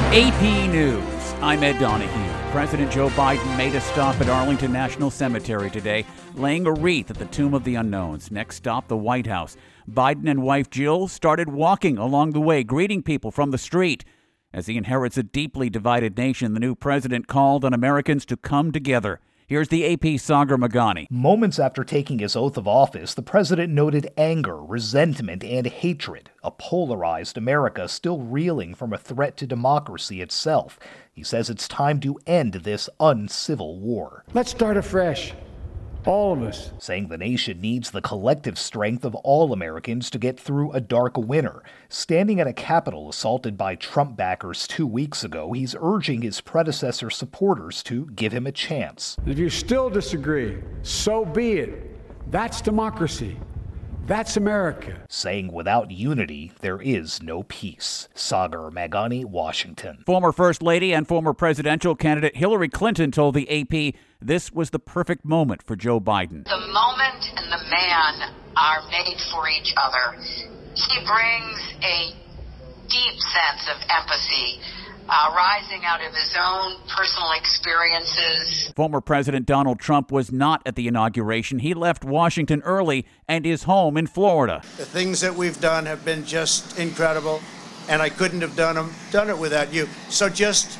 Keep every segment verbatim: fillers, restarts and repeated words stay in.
A P News. I'm Ed Donahue. President Joe Biden made a stop at Arlington National Cemetery today, laying a wreath at the Tomb of the Unknowns. Next stop, the White House. Biden and wife Jill started walking along the way, greeting people from the street. As he inherits a deeply divided nation, the new president called on Americans to come together. Here's the A P's Sagar Meghani. Moments after taking his oath of office, the president noted anger, resentment, and hatred, a polarized America still reeling from a threat to democracy itself. He says it's time to end this uncivil war. Let's start afresh. All of us. Saying the nation needs the collective strength of all Americans to get through a dark winter. Standing at a Capitol assaulted by Trump backers two weeks ago, he's urging his predecessor supporters to give him a chance. If you still disagree, so be it. That's democracy. That's America. Saying without unity, there is no peace. Sagar Meghani, Washington. Former First Lady and former presidential candidate Hillary Clinton told the A P this was the perfect moment for Joe Biden. The moment and the man are made for each other. He brings a deep sense of empathy, uh, rising out of his own personal experiences. Former President Donald Trump was not at the inauguration. He left Washington early and is home in Florida. The things that we've done have been just incredible, and I couldn't have done them, done it without you. So just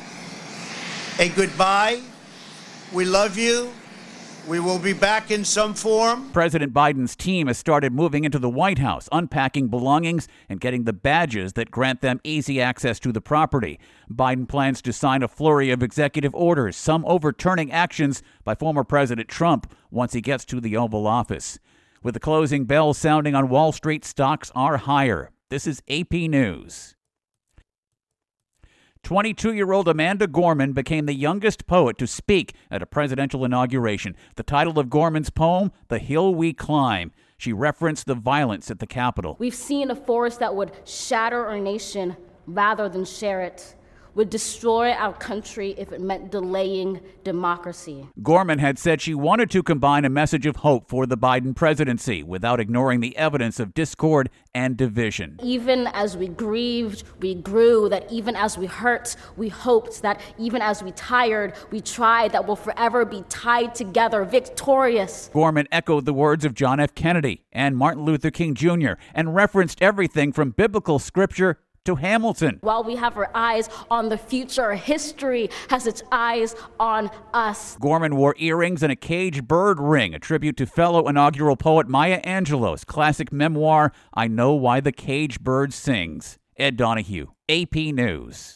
a goodbye. We love you. We will be back in some form. President Biden's team has started moving into the White House, unpacking belongings and getting the badges that grant them easy access to the property. Biden plans to sign a flurry of executive orders, some overturning actions by former President Trump once he gets to the Oval Office. With the closing bell sounding on Wall Street, stocks are higher. This is A P News. twenty-two-year-old Amanda Gorman became the youngest poet to speak at a presidential inauguration. The title of Gorman's poem, The Hill We Climb. She referenced the violence at the Capitol. We've seen a force that would shatter our nation rather than share it, would destroy our country if it meant delaying democracy. Gorman had said she wanted to combine a message of hope for the Biden presidency without ignoring the evidence of discord and division. Even as we grieved, we grew, that even as we hurt, we hoped, that even as we tired, we tried, that we'll forever be tied together, victorious. Gorman echoed the words of John F. Kennedy and Martin Luther King Junior and referenced everything from biblical scripture to Hamilton. While we have our eyes on the future, history has its eyes on us. Gorman wore earrings and a caged bird ring, a tribute to fellow inaugural poet Maya Angelou's classic memoir, I Know Why the Caged Bird Sings. Ed Donahue, A P News.